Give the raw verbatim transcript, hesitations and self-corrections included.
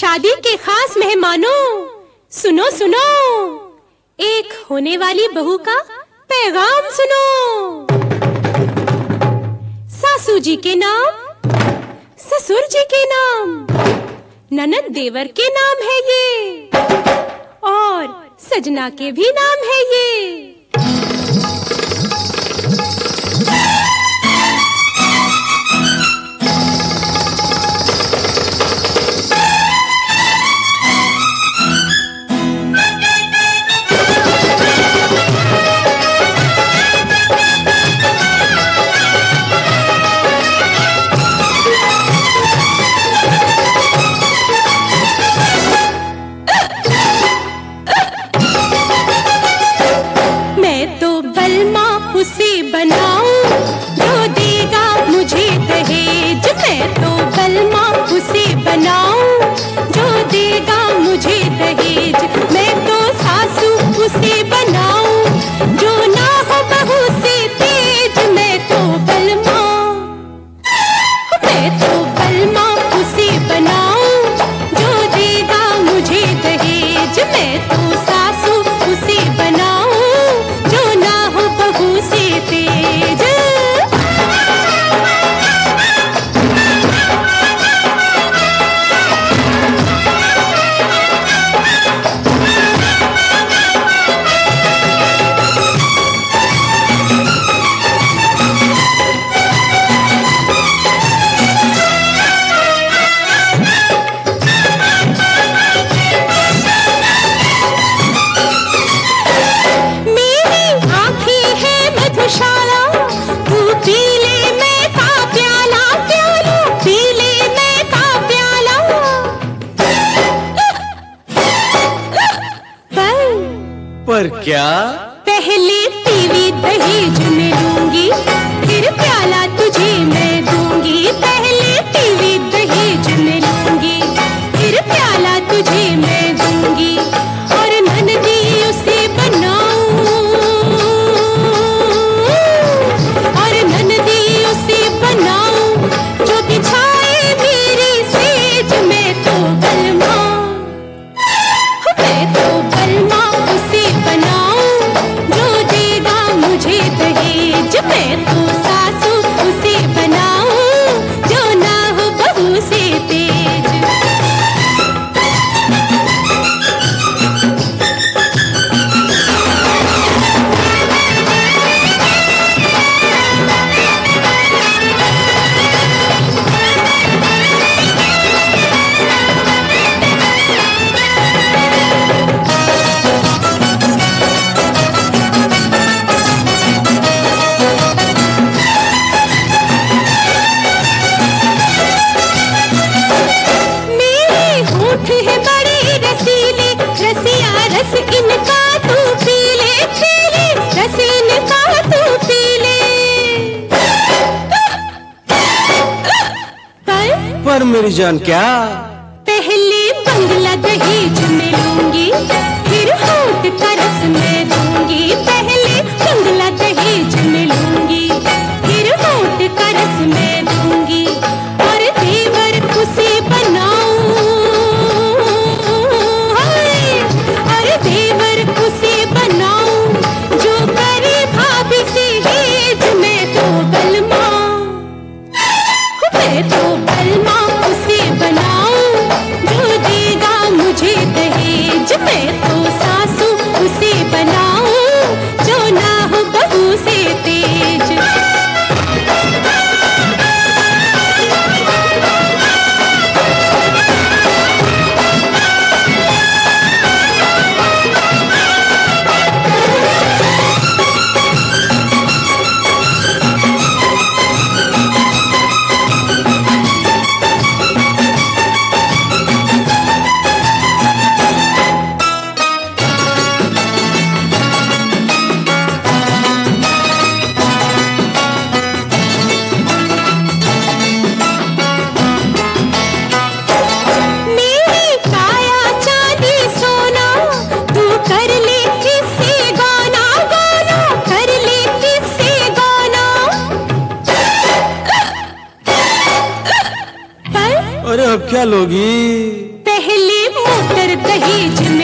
शादी के खास मेहमानों, सुनो सुनो, एक होने वाली बहू का पैगाम सुनो। सासू जी के नाम, ससुर जी के नाम, ननद देवर के नाम है ये, और सजना के भी नाम है ये। उसे बनाऊं जो देगा मुझे दहेज, मैं तो बलमा उसे बनाऊं जो देगा मुझे दहेज, मैं तो सासू उसे बनाऊं जो ना हो बहू से तेज, मैं तो बलमा मैं तो बलमा उसे बनाऊं जो देगा मुझे दहेज, मैं तो सासू उसे बनाऊं जो ना हो बहू से तेज। पर क्या? पहले टीवी दहेज में लूंगी, फिर प्याला तुझे मैं दूंगी। पहले टीवी दहेज में लूंगी, फिर प्याला तुझे मैं दूंगी, और ननदी उसे बनाऊं, और ननदी उसे बनाऊं जो बिछाए मेरी सेज, मैं तो बलमा मैं तो बलमा उसे बनाऊं जो देगा मुझे दहेज, मैं तो सासू उसे बनाऊं जो ना हो बहू से तेज। रस इनका तू पी ले, पी ले, रस इनका तू पी ले। पर पर मेरी जान क्या? पहले बंगला दहेज में लूंगी, फिर होठ का रस मैं दूंगी। पहले बंगला दहेज में लूंगी, फिर होठ का रस मैं दूंगी, और देवर उसे बनाऊं, देवर उसे बनाऊं जो करे भाभी से हेज, मैं तो बलमा मैं तो बलमा उसे बनाऊं जो देगा मुझे दहेज, मैं तो सासू उसे बनाऊं जो ना हो बहू से तेज। अरे अब क्या लोगी? पहली मोटर दहेज में